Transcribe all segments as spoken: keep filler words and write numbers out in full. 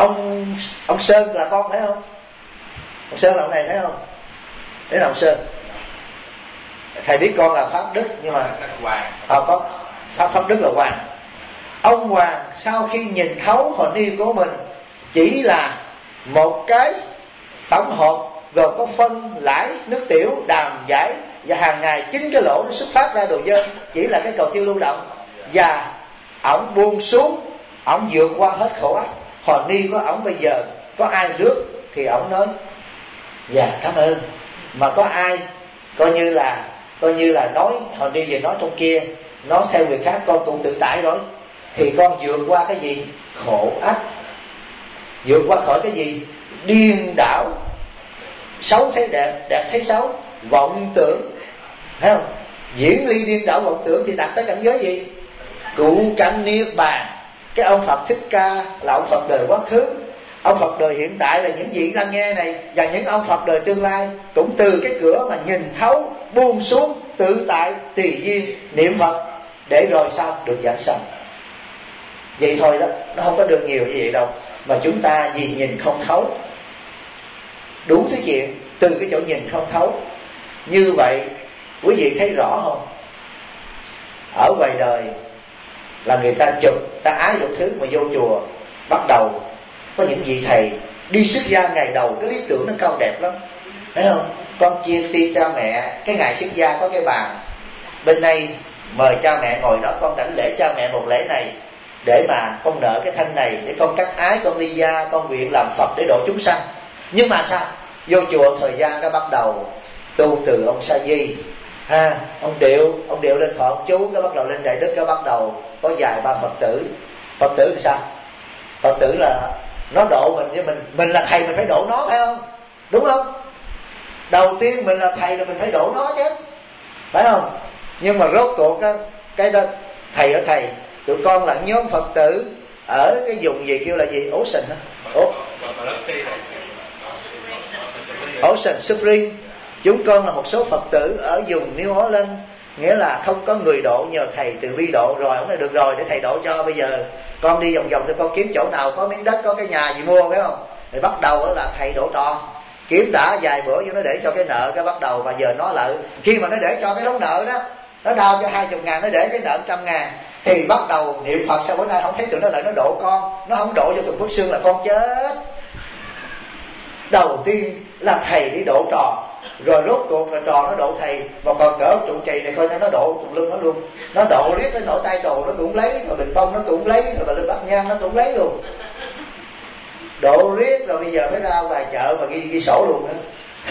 ông ông Sơn là con phải không? Ông Sơn là ông này phải không? Đấy là ông Sơn. Thầy biết con là Pháp Đức, nhưng mà à, có Pháp Pháp Đức là Hoàng. Ông Hoàng sau khi nhìn thấu hồn ni của mình chỉ là một cái tổng hợp gồm có phân, lãi, nước tiểu, đàm, giải, và hàng ngày chính cái lỗ nó xuất phát ra đồ dơ, chỉ là cái cầu tiêu lưu động. Và ổng buông xuống, ổng vượt qua hết khổ ách. Hồn ni của ổng bây giờ có ai rước thì ổng nói dạ cảm ơn, mà có ai coi như là coi như là nói hồn ni về nói trong kia, nói theo người khác con cũng tự tại rồi, thì con vượt qua cái gì? Khổ ách. Vượt qua khỏi cái gì? Điên đảo, xấu thấy đẹp, đẹp thấy xấu, vọng tưởng, thấy không? Diễn ly điên đảo vọng tưởng thì đạt tới cảnh giới gì? Cụ cảnh niết bàn. Cái ông Phật Thích Ca là ông Phật đời quá khứ, ông Phật đời hiện tại là những vị đang nghe này, và những ông Phật đời tương lai cũng từ cái cửa mà nhìn thấu, buông xuống, tự tại, tùy duyên, niệm Phật, để rồi sao? Được giảng sanh. Vậy thôi đó, nó không có được nhiều như vậy đâu. Mà chúng ta vì nhìn không thấu đủ thứ chuyện, từ cái chỗ nhìn không thấu. Như vậy quý vị thấy rõ không? Ở ngoài đời là người ta chụp, ta ái đủ thứ, mà vô chùa bắt đầu có những vị thầy đi xuất gia ngày đầu, cái lý tưởng nó cao đẹp lắm, thấy không? Con chia phi cha mẹ, cái ngày xuất gia có cái bàn bên này, mời cha mẹ ngồi đó, con đảnh lễ cha mẹ một lễ này, để mà con nợ cái thân này, để con cắt ái, con ly gia, con nguyện làm Phật để độ chúng sanh. Nhưng mà sao? Vô chùa thời gian nó bắt đầu tu từ ông Sa Di, ha, ông Điệu, ông Điệu lên thọ ông chú, cái bắt đầu lên Đại Đức, cái bắt đầu có vài ba Phật tử. Phật tử thì sao? Phật tử là nó độ mình, với mình mình là thầy mình phải độ nó, phải không? Đúng không? Đầu tiên mình là thầy là mình phải độ nó chứ, phải không? Nhưng mà rốt cuộc cái, cái đó thầy ở thầy, tụi con là nhóm Phật tử ở cái vùng gì kêu là gì? Ocean hả? Ocean Spring. Chúng con là một số Phật tử ở vùng New Orleans, nghĩa là không có người độ, nhờ thầy từ bi độ. Rồi ông nói được rồi, để thầy độ cho. Bây giờ con đi vòng vòng thì con kiếm chỗ nào có miếng đất, có cái nhà gì mua, phải không? Rồi bắt đầu đó là thầy đổ trò, kiếm đã vài bữa cho nó để cho cái nợ, cái bắt đầu và giờ nó lại khi mà nó để cho cái đống nợ đó, nó đau cho hai chục ngàn, nó để cái nợ trăm ngàn, thì bắt đầu niệm Phật. Sao bữa nay không thấy tụi nó lại nó độ con, nó không độ cho tụi Phước Sương là con chết. Đầu tiên là thầy đi độ trò, rồi rốt cuộc là trò nó độ thầy, mà còn cỡ trụ trì này coi nó độ tụi lưng nó luôn, nó độ riết, nó nổi tay đồ nó cũng lấy, rồi bình bông nó cũng lấy, rồi lên bát nhang nó cũng lấy luôn, độ riết. Rồi bây giờ mới ra ngoài chợ mà ghi ghi sổ luôn nữa.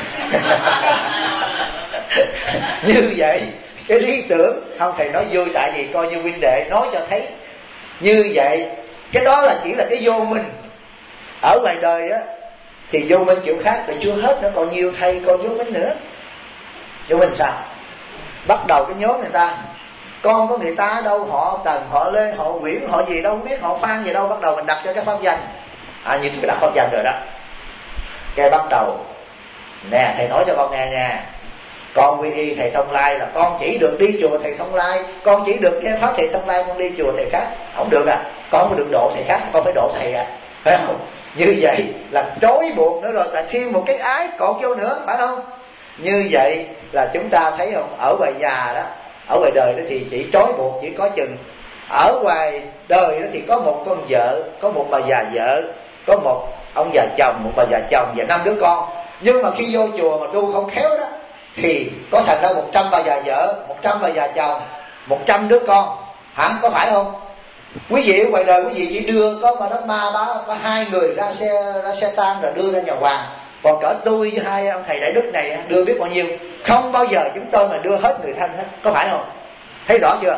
Như vậy cái lý tưởng không, thầy nói vui tại vì coi như huynh đệ nói cho thấy. Như vậy cái đó là chỉ là cái vô minh. Ở ngoài đời á thì vô minh kiểu khác, rồi chưa hết nữa, còn nhiều thầy còn vô minh nữa. Vô minh sao? Bắt đầu cái nhóm người ta, con của người ta đâu, họ Tần, họ Lê, họ Nguyễn, họ gì đâu không biết, họ Phan gì đâu, bắt đầu mình đặt cho cái pháp danh. À, như tôi đặt pháp danh rồi đó. Cái bắt đầu nè, thầy nói cho con nghe nha, con quy y thầy Thông Lai là con chỉ được đi chùa thầy Thông Lai, con chỉ được nghe pháp thầy Thông Lai, con đi chùa thầy khác không được à, con không được độ thầy khác, con phải độ thầy à, phải không? Như vậy là trói buộc nữa rồi, là thêm một cái ái cột vô nữa, phải không? Như vậy là chúng ta thấy không, ở ngoài nhà đó, ở ngoài đời đó thì chỉ trói buộc chỉ có chừng. Ở ngoài đời đó thì có một con vợ, có một bà già vợ, có một ông già chồng, một bà già chồng và năm đứa con. Nhưng mà khi vô chùa mà tu không khéo đó thì có thành ra một trăm bà già vợ, một trăm bà già chồng, một trăm đứa con, hẳn có phải không? Quý vị ở ngoài đời quý vị chỉ đưa có mà đất ma bá có hai người ra xe ra xe tang rồi đưa ra nhà hoàng, còn cỡ tôi với hai ông thầy Đại Đức này đưa biết bao nhiêu. Không bao giờ chúng tôi mà đưa hết người thân hết, có phải không? Thấy rõ chưa?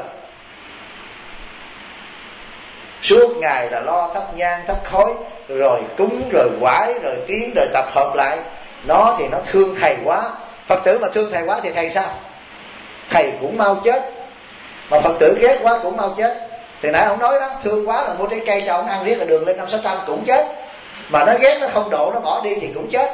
Suốt ngày là lo thắp nhang thắp khói, rồi cúng rồi quải rồi kiến rồi tập hợp lại. Nó thì nó thương thầy quá. Phật tử mà thương thầy quá thì thầy sao? Thầy cũng mau chết. Mà Phật tử ghét quá cũng mau chết. Thì nãy ông nói đó, thương quá là mua trái cây cho ông ăn riết là đường lên năm sáu trăm cũng chết. Mà nó ghét, nó không độ, nó bỏ đi thì cũng chết.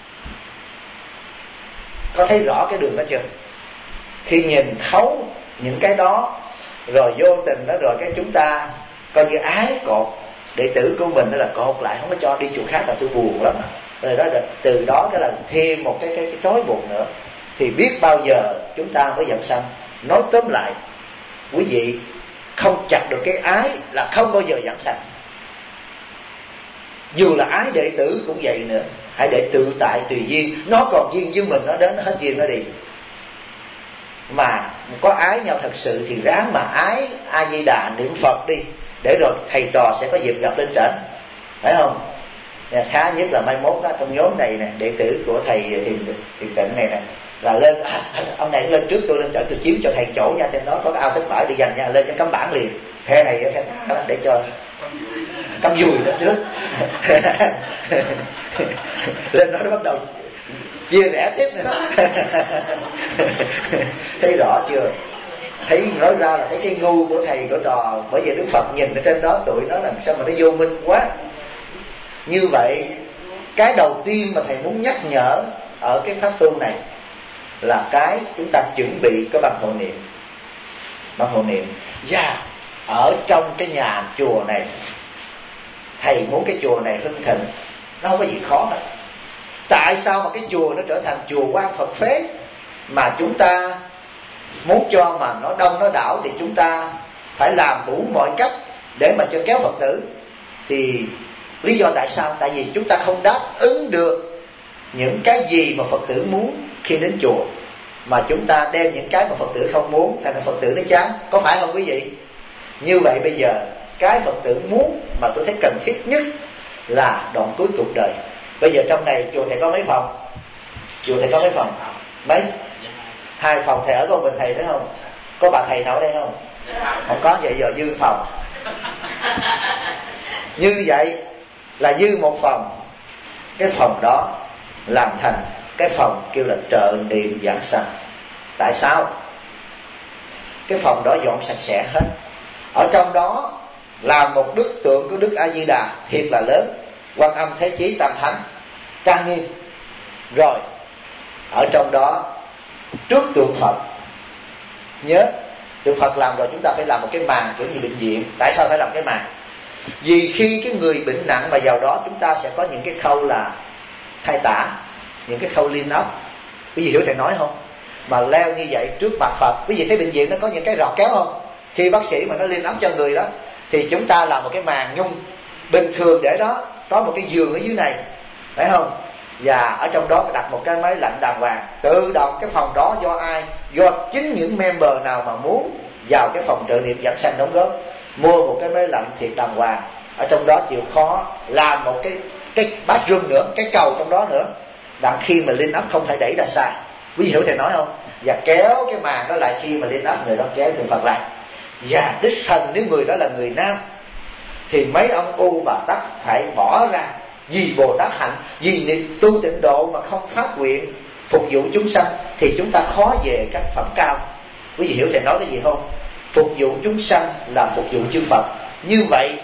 Có thấy rõ cái đường đó chưa? Khi nhìn thấu những cái đó, rồi vô tình đó, rồi cái chúng ta coi như ái cột, đệ tử của mình đó là cột lại, không có cho đi chùa khác là tôi buồn lắm. Rồi đó, từ đó cái là thêm một cái cái, cái trói buộc nữa, thì biết bao giờ chúng ta mới dẫn sanh. Nói tóm lại, quý vị không chặt được cái ái là không bao giờ dẫn sanh. Dù là ái đệ tử cũng vậy nữa, hãy để tự tại tùy duyên. Nó còn duyên với mình, nó đến nó hết duyên nó đi. Mà có ái nhau thật sự thì ráng mà ái A Di Đà niệm Phật đi, để rồi thầy trò sẽ có dịp gặp lên trển, phải không? Khá nhất là mai mốt đó, trong nhóm này nè, đệ tử của thầy Thiền, thiền Tịnh này nè, là lên à, ông này lên trước tôi lên trển, tôi chiếu cho thầy chỗ nha, trên đó có cái ao thích bãi đi dành nha, lên cho cắm bản liền. Phe này phe ta để cho cắm dùi lên trước. Lên đó nó bắt đầu chia rẽ tiếp nữa. Thấy rõ chưa? Thấy nói ra là thấy cái ngu của thầy của trò. Bởi vì Đức Phật nhìn ở trên đó tụi nó làm sao mà nó vô minh quá. Như vậy cái đầu tiên mà thầy muốn nhắc nhở ở cái pháp tu này là cái chúng ta chuẩn bị cái bằng hộ niệm. Bằng hộ niệm. Và ở trong cái nhà chùa này, thầy muốn cái chùa này hưng thịnh, nó không có gì khó hết. Tại sao mà cái chùa nó trở thành chùa Quan Phật Phế, mà chúng ta muốn cho mà nó đông nó đảo thì chúng ta phải làm đủ mọi cách để mà cho kéo Phật tử? Thì lý do tại sao? Tại vì chúng ta không đáp ứng được những cái gì mà Phật tử muốn khi đến chùa, mà chúng ta đem những cái mà Phật tử không muốn, thành ra Phật tử nó chán. Có phải không quý vị? Như vậy bây giờ cái Phật tử muốn mà tôi thấy cần thiết nhất là đoạn cuối cuộc đời. Bây giờ trong này chùa thầy có mấy phòng? Chùa thầy có mấy phòng? Mấy? Hai phòng. Thầy ở con mình thầy phải không? Có bà thầy nào ở đây không? Không có. Vậy giờ dư phòng. Như vậy là dư một phòng. Cái phòng đó làm thành cái phòng kêu là trợ niệm giảng sanh. Tại sao? Cái phòng đó dọn sạch sẽ hết. Ở trong đó làm một đức tượng của Đức A Di Đà thiệt là lớn, Quan Âm, Thế Chí, Tam Thánh, trang nghiêm. Rồi ở trong đó trước tượng Phật, nhớ tượng Phật làm rồi chúng ta phải làm một cái màn kiểu như bệnh viện. Tại sao phải làm cái màn? Vì khi cái người bệnh nặng mà vào đó, chúng ta sẽ có những cái khâu là thay tả, những cái khâu liên ấp. Quý vị hiểu thầy nói không? Mà leo như vậy trước mặt Phật. Quý vị thấy bệnh viện nó có những cái rọt kéo không? Khi bác sĩ mà nó liên ấp cho người đó, thì chúng ta làm một cái màn nhung bình thường để đó, có một cái giường ở dưới này, phải không? Và ở trong đó đặt một cái máy lạnh đàng hoàng. Tự động cái phòng đó do ai? Do chính những member nào mà muốn vào cái phòng trợ niệm giảng sanh đóng góp, mua một cái máy lạnh thiệt đàng hoàng. Ở trong đó chịu khó làm một cái cái bathroom nữa, cái cầu trong đó nữa, đặng khi mà liên ấp không thể đẩy ra xa. Quý vị hiểu thầy nói không? Và kéo cái màn đó lại, khi mà liên ấp người đó kéo tượng Phật lại. Và đích thân nếu người đó là người nam thì mấy ông U bà Tắc phải bỏ ra. Vì Bồ Tát hạnh, vì niệm tu tịnh độ mà không phát nguyện phục vụ chúng sanh thì chúng ta khó về các phẩm cao. Quý vị hiểu thầy nói cái gì không? Phục vụ chúng sanh là phục vụ chư Phật. Như vậy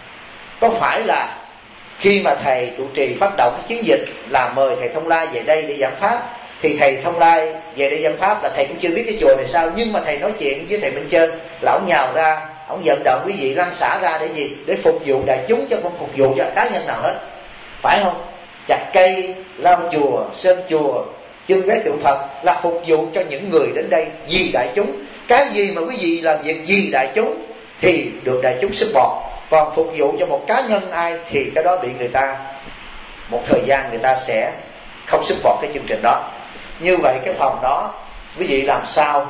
có phải là khi mà thầy trụ trì phát động cái chiến dịch là mời thầy Thông Lai về đây để giảng pháp, thì thầy Thông Lai về đây giảng pháp là thầy cũng chưa biết cái chùa này sao, nhưng mà thầy nói chuyện với thầy bên trên là ông nhào ra, ông vận động quý vị lăn xả ra để gì? Để phục vụ đại chúng, chứ không phục vụ cho cá nhân nào hết, phải không? Chặt cây, lau chùa, sơn chùa, trưng bày tượng Phật là phục vụ cho những người đến đây vì đại chúng. Cái gì mà quý vị làm việc vì đại chúng thì được đại chúng support. Còn phục vụ cho một cá nhân ai thì cái đó bị người ta một thời gian người ta sẽ không support cái chương trình đó. Như vậy cái phòng đó quý vị làm sao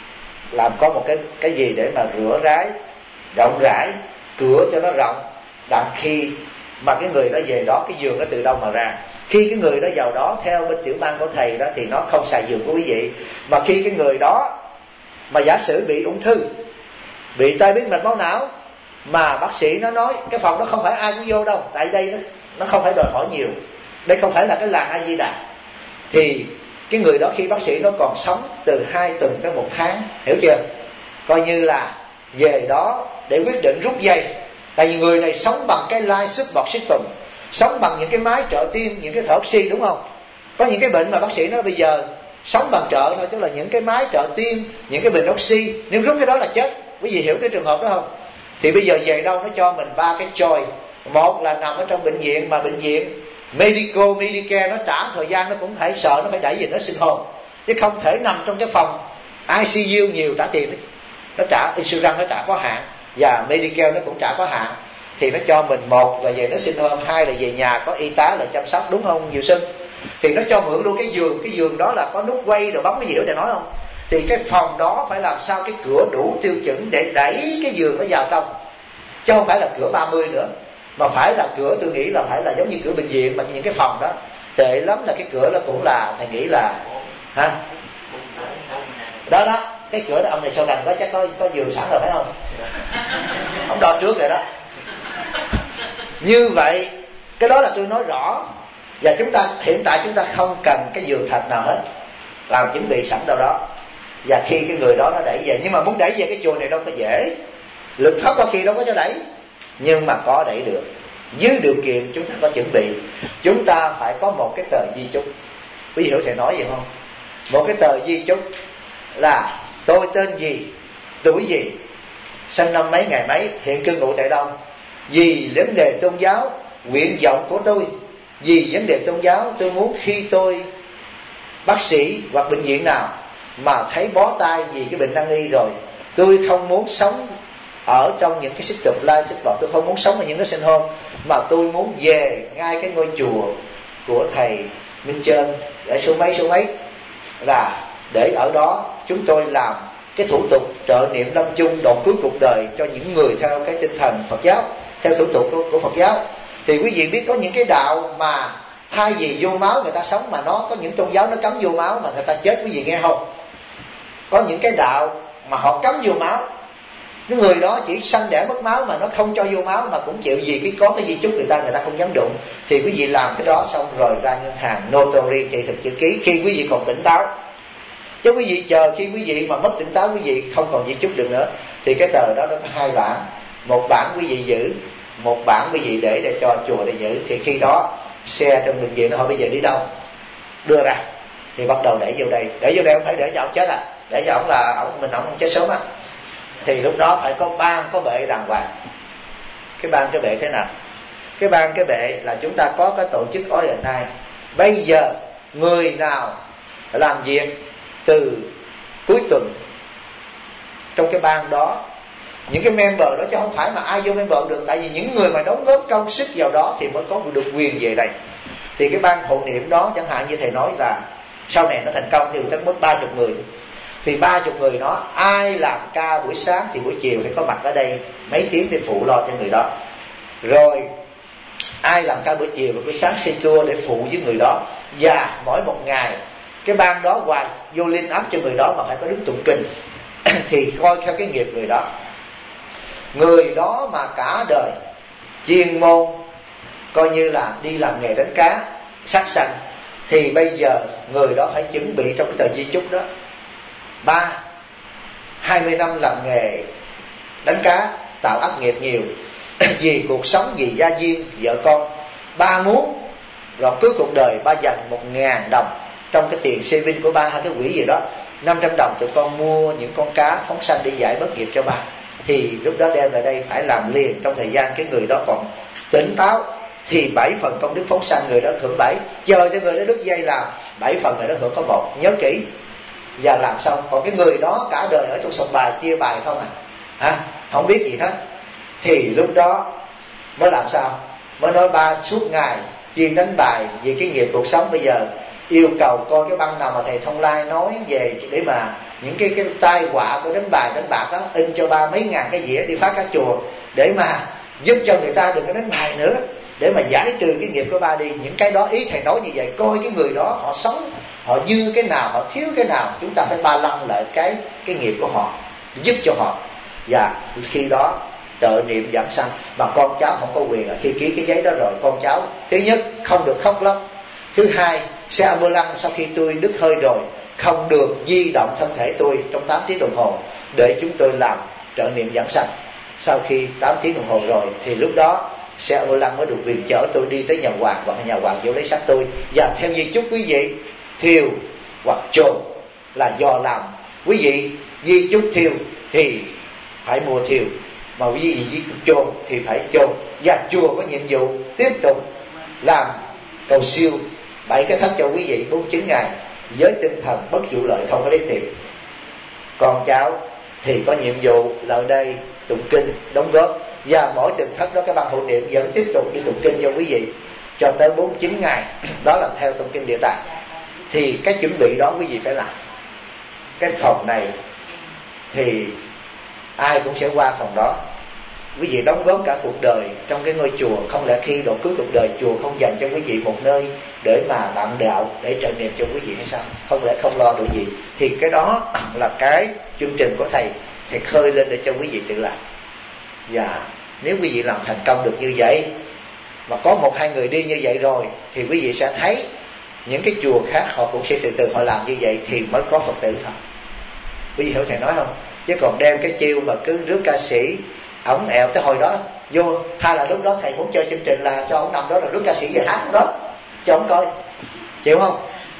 làm có một cái cái gì để mà rửa rái rộng rãi, cửa cho nó rộng, đặng khi mà cái người đó về đó, cái giường nó tự đâu mà ra. Khi cái người đó vào đó theo bên tiểu ban của thầy đó thì nó không xài giường của quý vị. Mà khi cái người đó mà giả sử bị ung thư, bị tai biến mạch máu não, mà bác sĩ nó nói cái phòng đó không phải ai cũng vô đâu, tại đây nó, nó không phải đòi hỏi nhiều, đây không phải là cái làng A Di Đà, thì cái người đó khi bác sĩ nó còn sống từ hai tuần tới một tháng, hiểu chưa? Coi như là về đó để quyết định rút dây. Tại vì người này sống bằng cái life support system, sống bằng những cái máy trợ tim, những cái thở oxy, đúng không? Có những cái bệnh mà bác sĩ nói bây giờ sống bằng trợ thôi, tức là những cái máy trợ tim, những cái bình oxy, nếu rút cái đó là chết. Quý vị hiểu cái trường hợp đó không? Thì bây giờ về đâu nó cho mình ba cái choice, Một là nằm ở trong bệnh viện, mà bệnh viện Medical, Medicare nó trả thời gian, nó cũng phải sợ, nó phải đẩy gì nó sinh hồn, chứ không thể nằm trong cái phòng i xê u nhiều trả tiền đấy. Nó trả insurance, nó trả có hạn, và Medicare nó cũng trả có hạn. Thì nó cho mình, một là về nó sinh hồn, hai là về nhà có y tá là chăm sóc, đúng không Diệu Sinh? Thì nó cho mượn luôn cái giường, cái giường đó là có nút quay rồi bấm cái gì đó để nói không. Thì cái phòng đó phải làm sao cái cửa đủ tiêu chuẩn để đẩy cái giường nó vào trong, chứ không phải là cửa ba mươi nữa, mà phải là cửa, tôi nghĩ là phải là giống như cửa bệnh viện. Mà những cái phòng đó tệ lắm là cái cửa đó cũng là, thầy nghĩ là ha, đó đó, cái cửa đó ông này sau này có chắc có có giường sẵn rồi phải không? Ông đo trước rồi đó. Như vậy cái đó là tôi nói rõ. Và chúng ta hiện tại chúng ta không cần cái giường thật nào hết, làm chuẩn bị sẵn đâu đó. Và khi cái người đó nó đẩy về, nhưng mà muốn đẩy về cái chùa này đâu có dễ, lực thoát qua kỳ đâu có cho đẩy, nhưng mà có đẩy được, dưới điều kiện chúng ta có chuẩn bị. Chúng ta phải có một cái tờ di chúc. Quý vị hiểu thầy nói gì không? Một cái tờ di chúc là tôi tên gì, tuổi gì, sinh năm mấy ngày mấy, hiện cư ngụ tại đâu, vì vấn đề tôn giáo, nguyện vọng của tôi, vì vấn đề tôn giáo tôi muốn khi tôi bác sĩ hoặc bệnh viện nào mà thấy bó tay vì cái bệnh nan y rồi, tôi không muốn sống ở trong những cái xích tục lai xích bọt, tôi không muốn sống ở những cái sinh hôn, mà tôi muốn về ngay cái ngôi chùa của thầy Minh Trơn để số mấy số mấy, là để ở đó chúng tôi làm cái thủ tục trợ niệm lâm chung đoạn cuối cuộc đời cho những người theo cái tinh thần Phật giáo, theo thủ tục của, của Phật giáo. Thì quý vị biết có những cái đạo mà thay vì vô máu người ta sống, mà nó có những tôn giáo nó cấm vô máu mà người ta chết, quý vị nghe không? Có những cái đạo mà họ cấm vô máu, cái người đó chỉ sanh đẻ mất máu mà nó không cho vô máu, mà cũng chịu gì cái có cái di chúc người ta, người ta không dám đụng. Thì quý vị làm cái đó xong rồi ra ngân hàng notary thị thực chữ ký khi quý vị còn tỉnh táo, chứ quý vị chờ khi quý vị mà mất tỉnh táo, quý vị không còn di chúc được nữa. Thì cái tờ đó nó có hai bản, một bản quý vị giữ, một bản quý vị để để cho chùa để giữ. Thì khi đó xe trong bệnh viện nó hỏi bây giờ đi đâu, đưa ra thì bắt đầu để vô đây. Để vô đây không phải để cho ông chết à, để cho ông là ông mình ông không chết sớm á. Thì lúc đó phải có ban có bệ đàng hoàng. Cái ban cái bệ thế nào? Cái ban cái bệ là chúng ta có cái tổ chức ở hiện nay. Bây giờ người nào làm việc từ cuối tuần trong cái ban đó, những cái member đó, chứ không phải mà ai vô member được. Tại vì những người mà đóng góp công sức vào đó thì mới có được quyền về đây. Thì cái ban hộ niệm đó, chẳng hạn như thầy nói là sau này nó thành công thì chắc mất ba chục người. Thì ba chục người đó, ai làm ca buổi sáng thì buổi chiều phải có mặt ở đây mấy tiếng để phụ lo cho người đó. Rồi ai làm ca buổi chiều và buổi sáng xe tour để phụ với người đó. Và mỗi một ngày cái ban đó hoài vô linh áp cho người đó mà phải có đức tụng kinh thì coi theo cái nghiệp người đó. Người đó mà cả đời chuyên môn coi như là đi làm nghề đánh cá sát sanh, thì bây giờ người đó phải chuẩn bị trong cái tờ di chúc đó: ba, hai mươi năm làm nghề đánh cá, tạo ác nghiệp nhiều vì cuộc sống, vì gia viên, vợ con. Ba muốn rồi cuối cuộc đời ba dành một ngàn đồng trong cái tiền saving của ba hay cái quỹ gì đó, năm trăm đồng tụi con mua những con cá phóng sanh để giải bất nghiệp cho ba. Thì lúc đó đem lại đây phải làm liền trong thời gian cái người đó còn tỉnh táo. Thì bảy phần công đức phóng sanh người đó hưởng bảy, chờ cho người đó đứt dây làm bảy phần người đó hưởng có một. Nhớ kỹ và làm xong. Còn cái người đó cả đời ở trong sòng bài chia bài không à, hả? Không biết gì hết. Thì lúc đó mới làm sao? Mới nói ba suốt ngày chuyên đánh bài vì cái nghiệp cuộc sống. Bây giờ yêu cầu coi cái băng nào mà thầy Thông Lai nói về để mà những cái cái tai họa của đánh bài đánh bạc đó, in cho ba mấy ngàn cái dĩa đi phát các chùa để mà giúp cho người ta đừng có đánh bài nữa, để mà giải trừ cái nghiệp của ba đi. Những cái đó ý thầy nói như vậy, coi cái người đó họ sống, họ dư cái nào, họ thiếu cái nào, chúng ta phải ba lăng lại cái cái nghiệp của họ, giúp cho họ. Và khi đó trợ niệm giảng sanh. Mà con cháu không có quyền là khi ký cái giấy đó rồi, con cháu thứ nhất không được khóc lóc, thứ hai xe ambulance sau khi tôi đứt hơi rồi không được di động thân thể tôi trong tám tiếng đồng hồ để chúng tôi làm trợ niệm giảng sanh. Sau khi tám tiếng đồng hồ rồi thì lúc đó xe ambulance mới được quyền chở tôi đi tới nhà hoàng, hoặc nhà hoàng vô lấy xác tôi. Và theo di chúc quý vị, thiêu hoặc chôn là do làm. Quý vị di chúc thiêu thì phải mua thiêu, mà quý vị di chúc chôn thì phải chôn. Và chùa có nhiệm vụ tiếp tục làm cầu siêu bảy cái thất cho quý vị bốn mươi chín ngày với tinh thần bất vụ lợi, không có lấy tiền. Còn cháu thì có nhiệm vụ lại đây tụng kinh đóng góp, và mỗi từng thất đó cái ban hộ niệm vẫn tiếp tục đi tụng kinh cho quý vị cho tới bốn mươi chín ngày. Đó là theo tụng kinh Địa Tạng. Thì cái chuẩn bị đó quý vị phải làm. Cái phòng này thì ai cũng sẽ qua phòng đó. Quý vị đóng góp cả cuộc đời trong cái ngôi chùa, không lẽ khi độ cuối cuộc đời chùa không dành cho quý vị một nơi để mà bạn đạo, để trợ niệm cho quý vị hay sao? Không lẽ không lo được gì? Thì cái đó là cái chương trình của thầy, thầy khơi lên để cho quý vị tự làm. Và nếu quý vị làm thành công được như vậy, mà có một hai người đi như vậy rồi, thì quý vị sẽ thấy những cái chùa khác họ cũng sẽ từ từ họ làm như vậy thì mới có Phật tử thôi. Quý vị hiểu thầy nói không? Chứ còn đem cái chiêu mà cứ rước ca sĩ ổng ẹo tới hồi đó vô, hay là lúc đó thầy muốn chơi chương trình là cho ổng nằm đó rồi rước ca sĩ về hát đó cho ổng coi, chịu không?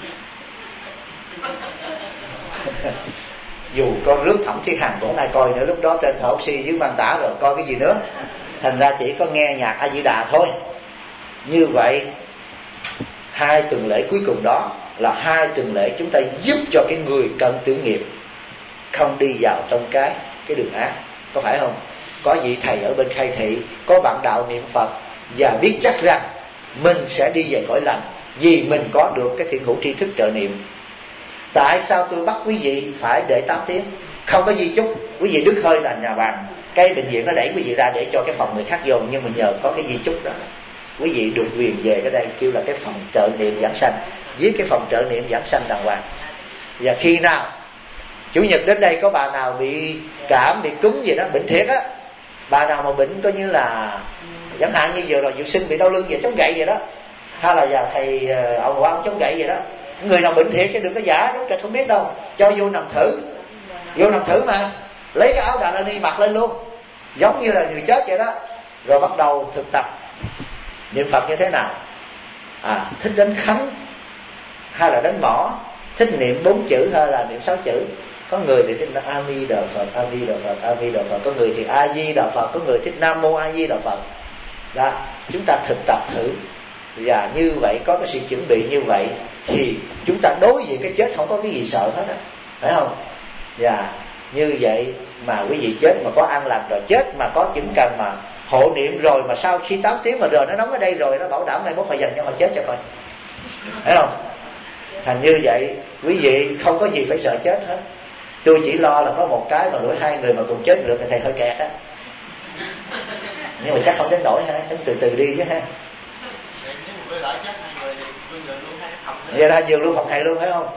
Dù con rước Thẩm Thiên Hằng cũng ai coi nữa, lúc đó trên thở oxy dưới mang tả rồi, coi cái gì nữa. Thành ra chỉ có nghe nhạc A Di Đà thôi. Như vậy hai tuần lễ cuối cùng đó là hai tuần lễ chúng ta giúp cho cái người cần tưởng nghiệp không đi vào trong cái cái đường ác, có phải không? Có vị thầy ở bên Khai Thị, có bạn đạo niệm Phật và biết chắc rằng mình sẽ đi về cõi lành vì mình có được cái thiện hữu tri thức trợ niệm. Tại sao tôi bắt quý vị phải để tám tiếng? Không có di chúc, quý vị đứt hơi là nhà bàn, cái bệnh viện nó đẩy quý vị ra để cho cái phòng người khác vô. Nhưng mà nhờ có cái di chúc đó, quý vị được quyền về cái đây kêu là cái phòng trợ niệm giảng sanh, với cái phòng trợ niệm giảng sanh đàng hoàng. Và khi nào Chủ nhật đến đây có bà nào bị cảm, bị cúm gì đó, bệnh thiệt á, bà nào mà bệnh coi như là chẳng hạn như vừa rồi Diệu Sinh bị đau lưng về chống gậy vậy đó, hay là giờ thầy ông Quang chống gậy vậy đó, người nào bệnh thiệt chứ đừng có giả giống kịch không biết đâu, cho vô nằm thử, vô nằm thử mà lấy cái áo Đà La Ni mặc lên luôn, giống như là người chết vậy đó, rồi bắt đầu thực tập niệm Phật như thế nào. À, thích đánh khánh hay là đánh mõ, thích niệm bốn chữ hay là niệm sáu chữ. Có người thì thích là A Di Đà Phật, A Di Đà Phật, A Di Đà Phật. Có người thì A Di Đà Phật, có người thích Nam Mô A Di Đà Phật. Đó, chúng ta thực tập thử. Và như vậy có cái sự chuẩn bị như vậy thì chúng ta đối diện cái chết không có cái gì sợ hết á, phải không? Và như vậy mà quý vị chết mà có an lành rồi, chết mà có chứng cần mà hộ niệm rồi, mà sau khi tám tiếng mà rời nó nóng ở đây rồi, nó bảo đảm này mốt phải dành cho họ chết cho coi, phải không? Thành như vậy quý vị không có gì phải sợ chết hết. Tôi chỉ lo là có một cái mà đuổi hai người mà cùng chết được thì thầy hơi kẹt á, nhưng mà chắc không đến nổi ha, chúng từ từ đi chứ ha. Vậy là giường luôn, phòng thầy luôn, phải không?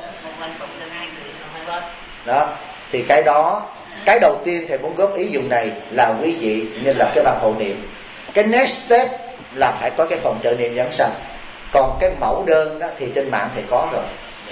Đó, thì cái đó, cái đầu tiên thầy muốn góp ý dùng này là quý vị nên là cái ban hộ niệm. Cái next step là phải có cái phòng trợ niệm giảng sanh. Còn cái mẫu đơn đó thì trên mạng thầy có rồi, chỉ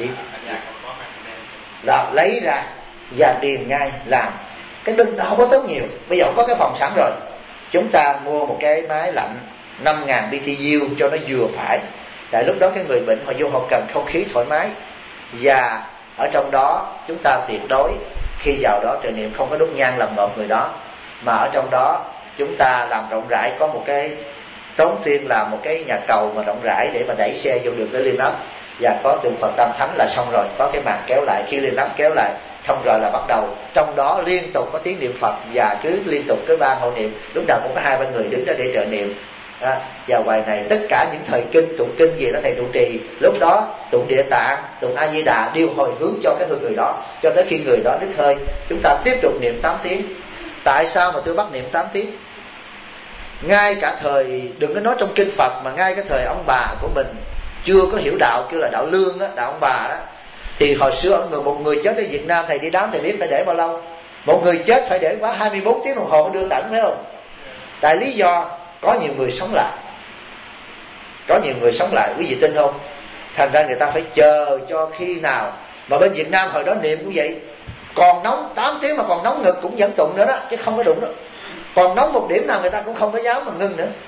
là lấy ra và điền ngay làm. Cái đơn không có tốn nhiều, bây giờ có cái phòng sẵn rồi, chúng ta mua một cái máy lạnh năm ngàn bê tê u cho nó vừa phải. Tại lúc đó cái người bệnh họ vô họ cần không khí thoải mái, và ở trong đó chúng ta tuyệt đối khi vào đó trợ niệm không có đốt nhang làm ngợp người đó, mà ở trong đó chúng ta làm rộng rãi, có một cái Trống Tiên làm một cái nhà cầu mà rộng rãi để mà đẩy xe vô được cái liên ấp, và có tượng Phật Tam Thánh là xong rồi, có cái màn kéo lại, khi liên ấp kéo lại xong rồi là bắt đầu. Trong đó liên tục có tiếng niệm Phật và cứ liên tục cứ ba hộ niệm, lúc nào cũng có hai ba người đứng ra để trợ niệm. À, và ngoài này tất cả những thời kinh tụng kinh gì đó thầy trụ trì, lúc đó tụng Địa Tạng, tụng A Di Đà đều hồi hướng cho cái người đó, cho tới khi người đó đứt hơi chúng ta tiếp tục niệm tám tiếng. Tại sao mà tôi bắt niệm tám tiếng? Ngay cả thời, đừng có nói trong kinh Phật, mà ngay cái thời ông bà của mình chưa có hiểu đạo, kêu là đạo Lương đó, đạo ông bà đó, thì hồi xưa người một người chết ở Việt Nam thầy đi đám thầy biết phải để bao lâu? Một người chết phải để quá hai mươi bốn tiếng đồng hồ mới đưa tận, phải không? Tại lý do có nhiều người sống lại, có nhiều người sống lại, quý vị tin không? Thành ra người ta phải chờ cho khi nào. Mà bên Việt Nam hồi đó niệm cũng vậy, còn nóng tám tiếng mà còn nóng ngực cũng vẫn tụng nữa đó, chứ không có đụng đó. Còn nóng một điểm nào người ta cũng không có dám mà ngưng nữa.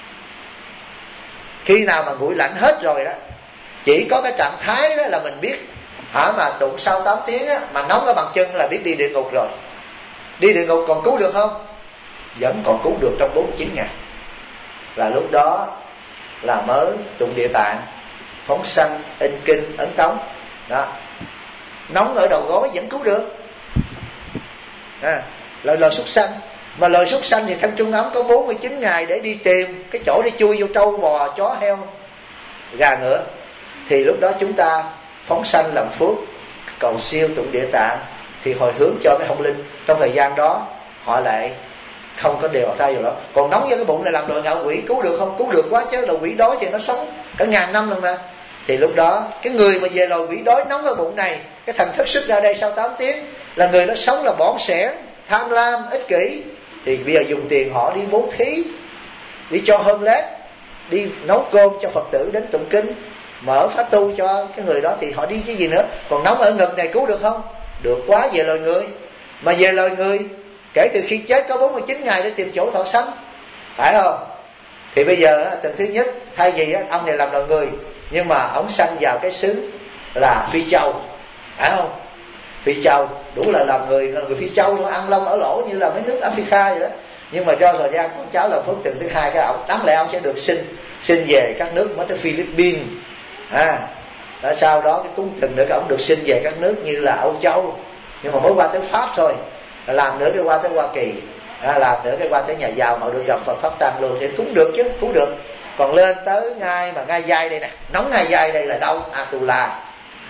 Khi nào mà nguội lạnh hết rồi đó, chỉ có cái trạng thái đó là mình biết hả, mà tụng sau tám tiếng á, mà nóng ở bàn chân là biết đi địa ngục rồi. Đi địa ngục còn cứu được không? Vẫn còn cứu được trong bốn mươi chín ngày. là lúc đó là mới tụng Địa Tạng, phóng sanh, in kinh, ấn tống đó. Nóng ở đầu gối vẫn cứu được à, loài loài súc sanh. Mà loài súc sanh thì thân trung ấm có bốn mươi chín ngày để đi tìm cái chỗ để chui vô trâu bò, chó heo, gà ngựa. Thì lúc đó chúng ta phóng sanh làm phước, cầu siêu tụng Địa Tạng, thì hồi hướng cho cái hồng linh. Trong thời gian đó họ lại không có đều thay vào đó. Còn nóng với cái bụng này làm đồi ngạo quỷ, cứu được không? Cứu được quá chứ. Là quỷ đói thì nó sống cả ngàn năm luôn mà. Thì lúc đó cái người mà về loài quỷ đói nóng ở bụng này, cái thần thức xuất ra đây sau tám tiếng, là người đó sống là bỏng sẻn, tham lam, ích kỷ. Thì bây giờ dùng tiền họ đi bố thí, đi cho homeless, đi nấu cơm cho Phật tử đến tụng kinh, mở pháp tu cho cái người đó, thì họ đi cái gì nữa. Còn nóng ở ngực này cứu được không? Được quá. Về loài người. Mà về loài người kể từ khi chết có bốn mươi chín ngày để tìm chỗ thọ sanh, phải không? Thì bây giờ tình thứ nhất, thay vì ông này làm loài người, nhưng mà ông sanh vào cái xứ là Phi Châu, phải không? Phi Châu đủ là làm người, là người Phi Châu nó ăn lông ở lỗ như là mấy nước Africa vậy đó. Nhưng mà do thời gian con cháu là phước tình thứ hai, cái ông đáng lẽ ông sẽ được sinh sinh về các nước mới tới Philippines à. Đó, sau đó cái cúng từng nữa cái ông được sinh về các nước như là Âu Châu, nhưng mà mới qua tới Pháp thôi. Làm nữa cái qua tới Hoa Kỳ à, làm nữa cái qua tới nhà giàu mà được gặp Phật pháp tăng luôn, thì cũng được chứ, cũng được. Còn lên tới ngay mà ngay dai đây nè, nóng ngay dai đây là đâu? Atula.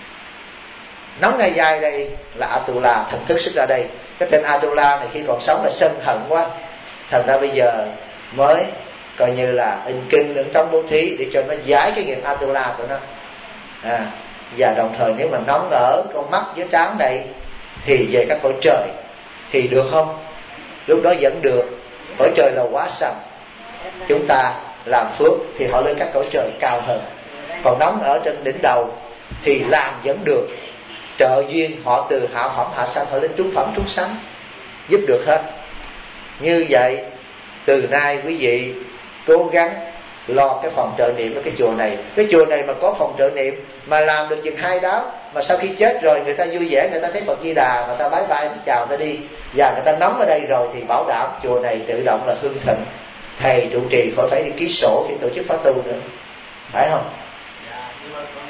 Nóng ngay dai đây là Atula, thần thức xuất ra đây. Cái tên Atula này khi còn sống là sân hận quá, thành ra bây giờ mới coi như là in kinh, ấn tống, bố thí để cho nó giải cái nghiệp Atula của nó à. Và đồng thời nếu mà nóng ở con mắt với trán đây thì về các cõi trời thì được không? Lúc đó vẫn được. Cõi trời là quá sanh, chúng ta làm phước thì họ lên các cõi trời cao hơn. Còn nóng ở trên đỉnh đầu thì làm vẫn được, trợ duyên họ từ hạ phẩm hạ sanh họ lên trung phẩm trung sanh, giúp được hết. Như vậy từ nay quý vị cố gắng lo cái phòng trợ niệm ở cái chùa này. Cái chùa này mà có phòng trợ niệm mà làm được chừng hai đám, mà sau khi chết rồi người ta vui vẻ, người ta thấy Phật Di Đà, người ta bái bai, chào người ta đi, và người ta nóng ở đây rồi, thì bảo đảm chùa này tự động là hưng thịnh. Thầy trụ trì khỏi phải đi ký sổ khi tổ chức khóa tu nữa, phải không? Dạ, nhưng mà con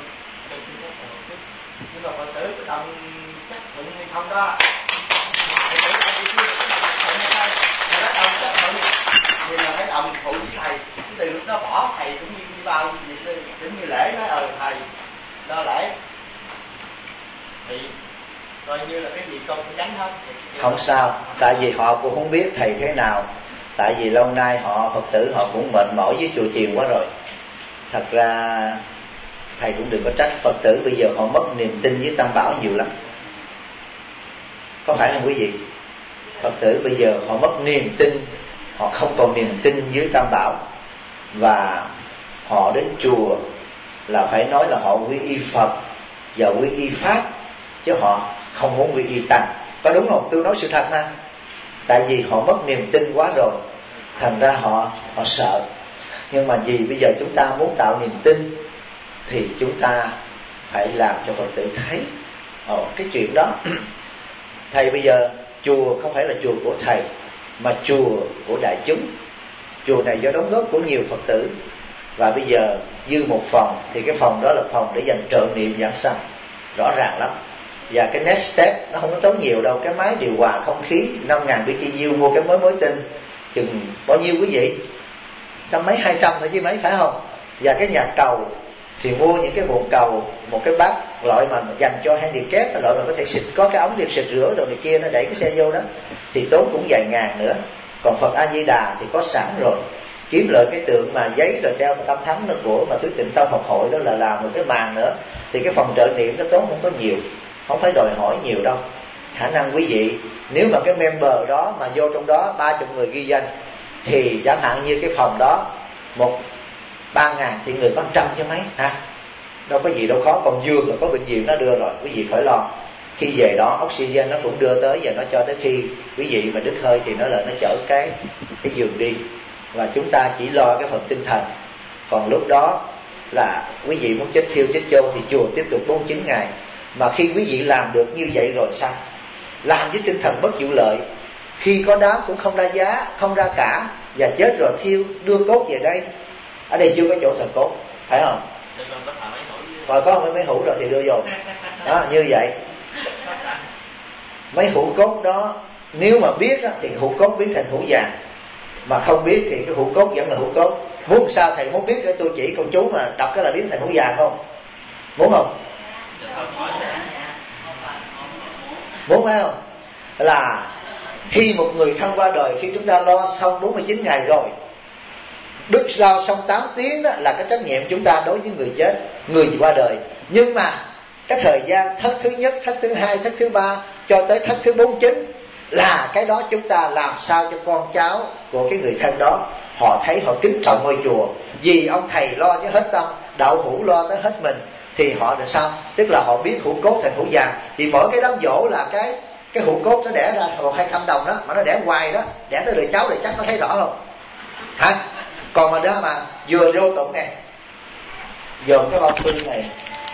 nhưng mà Phật tử có đồng chấp thuận hay không đó? Phật tử ai đi chưa có đồng chấp thuận hay không? Mà nó đồng chấp thuận thì là phải đồng thuận với thầy. Từ lúc đó bỏ thầy cũng như đi bao cũng như lễ nói ờ thầy lo lễ thì coi như là cái gì con phải tránh hết. Không sao, tại vì họ cũng không biết thầy thế nào. Tại vì lâu nay họ Phật tử họ cũng mệt mỏi với chùa chiền quá rồi. Thật ra thầy cũng đừng có trách Phật tử, bây giờ họ mất niềm tin với Tam Bảo nhiều lắm, có phải không quý vị? Phật tử bây giờ họ mất niềm tin, họ không còn niềm tin với Tam Bảo, và họ đến chùa là phải nói là họ quy y Phật và quy y Pháp, chứ họ không muốn quy y Tăng. Có đúng không? Tôi nói sự thật mà. Tại vì họ mất niềm tin quá rồi, thành ra họ họ sợ. Nhưng mà vì bây giờ chúng ta muốn tạo niềm tin thì chúng ta phải làm cho Phật tử thấy Ồ, cái chuyện đó. Thầy bây giờ chùa không phải là chùa của thầy, mà chùa của đại chúng. Chùa này do đóng góp của nhiều Phật tử, và bây giờ dư một phòng thì cái phòng đó là phòng để dành trợ niệm giảng sanh, rõ ràng lắm. Và cái next step nó không có tốn nhiều đâu. Cái máy điều hòa không khí năm ngàn bê tê u, mua cái mới mới tinh chừng bao nhiêu quý vị? Trăm mấy hai trăm thôi chứ mấy, phải không? Và cái nhà cầu thì mua những cái bồn cầu, một cái bát loại mà dành cho handicap, loại mà có thể xịt, có cái ống để xịt rửa đồ này kia, nó đẩy cái xe vô đó, thì tốn cũng vài ngàn nữa. Còn Phật A Di Đà thì có sẵn rồi. Kiếm lợi cái tượng mà giấy rồi treo tâm thánh đó của mà Tứ Tịnh Tông Học Hội đó, là làm một cái màn nữa, thì cái phòng trợ niệm nó tốn không có nhiều, không phải đòi hỏi nhiều đâu. Khả năng quý vị nếu mà cái member đó mà vô trong đó ba chục người ghi danh, thì chẳng hạn như cái phòng đó một ba ngàn thì người có trăm chứ mấy ha, đâu có gì đâu khó. Còn giường là có bệnh viện nó đưa rồi, quý vị khỏi lo. Khi về đó oxygen nó cũng đưa tới, và nó cho tới khi quý vị mà đứt hơi thì nó lại nó chở cái cái giường đi, và chúng ta chỉ lo cái phần tinh thần. Còn lúc đó là quý vị muốn chết thiêu chết chôn thì chùa tiếp tục bốn mươi chín ngày. Mà khi quý vị làm được như vậy rồi sao? Làm với tinh thần bất vụ lợi khi có đám cũng không ra giá, không ra cả, và chết rồi thiêu đưa cốt về đây. Ở đây chưa có chỗ thờ cốt, phải không? Rồi có mấy mấy hũ rồi thì đưa vô. Đó, như vậy. Mấy hũ cốt đó nếu mà biết đó, thì hũ cốt biến thành hũ vàng, mà không biết thì cái hũ cốt vẫn là hũ cốt. Muốn sao thầy muốn biết để tôi chỉ con chú mà đọc cái là biến thành hũ vàng không? Muốn không? Muốn phải không? Là khi một người thân qua đời, khi chúng ta lo xong bốn mươi chín ngày rồi, đức lo xong tám tiếng đó là cái trách nhiệm chúng ta đối với người chết, người qua đời. Nhưng mà cái thời gian thất thứ nhất, thất thứ hai, thất thứ ba cho tới thất thứ bốn mươi chín là cái đó chúng ta làm sao cho con cháu của cái người thân đó họ thấy họ kính trọng ngôi chùa. Vì ông thầy lo cho hết tâm, đạo hữu lo tới hết mình, thì họ được sao? Tức là họ biến hũ cốt thành hũ vàng. Thì mỗi cái đám dỗ là cái cái hũ cốt nó đẻ ra một hai trăm đồng đó, mà nó đẻ hoài đó, đẻ tới đời cháu đời chắc có thấy rõ không? Hả? Còn mà đó mà vừa vô tụng nè, dồn cái bao thư này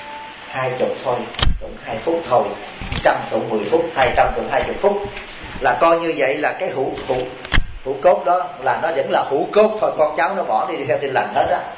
hai chục thôi, tụng hai phút thôi, trăm tụng mười phút, hai trăm tụng hai chục phút, là coi như vậy là cái hũ hũ hũ cốt đó là nó vẫn là hũ cốt thôi, con cháu nó bỏ đi, đi theo tin lành hết á.